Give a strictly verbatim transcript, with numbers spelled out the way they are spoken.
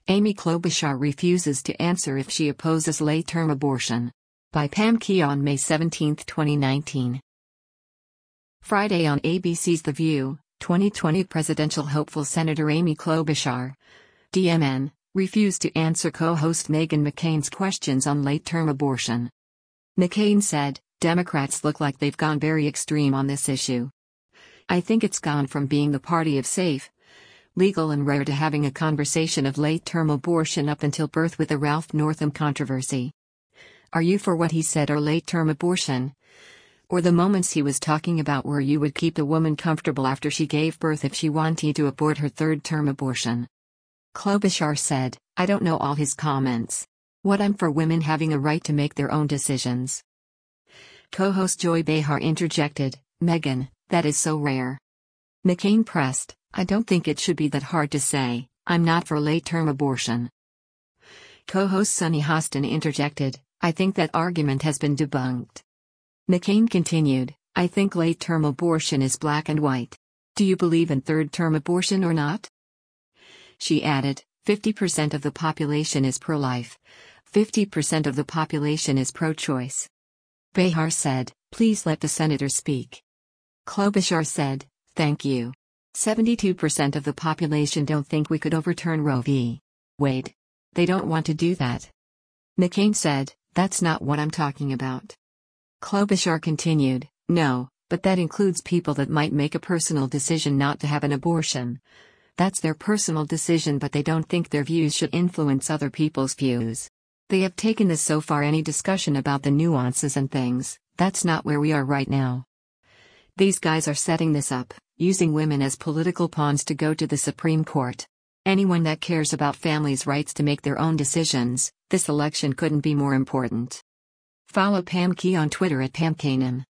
Amy Klobuchar refuses to answer if she opposes late-term abortion. By Pam Key on May seventeenth, twenty nineteen. Friday on A B C's The View, twenty twenty presidential hopeful Senator Amy Klobuchar, D M N, refused to answer co-host Meghan McCain's questions on late-term abortion. McCain said, "Democrats look like they've gone very extreme on this issue. I think it's gone from being the party of safe, legal and rare to having a conversation of late-term abortion up until birth with the Ralph Northam controversy. Are you for what he said or late-term abortion? Or the moments he was talking about where you would keep a woman comfortable after she gave birth if she wanted to abort her third-term abortion?" Klobuchar said, "I don't know all his comments. What I'm for women having a right to make their own decisions." Co-host Joy Behar interjected, "Meghan, that is so rare." McCain pressed, "I don't think it should be that hard to say, I'm not for late-term abortion." Co-host Sunny Hostin interjected, "I think that argument has been debunked." McCain continued, "I think late-term abortion is black and white. Do you believe in third-term abortion or not?" She added, fifty percent of the population is pro-life. fifty percent of the population is pro-choice." Behar said, "Please let the senator speak." Klobuchar said, "Thank you. seventy-two percent of the population don't think we could overturn Roe v. Wade. They don't want to do that." McCain said, "That's not what I'm talking about." Klobuchar continued, "No, but that includes people that might make a personal decision not to have an abortion. That's their personal decision, but they don't think their views should influence other people's views. They have taken this so far. Any discussion about the nuances and things, that's not where we are right now. These guys are setting this up, using women as political pawns to go to the Supreme Court. Anyone that cares about families' rights to make their own decisions, this election couldn't be more important." Follow Pam Key on Twitter at Pam Kanan.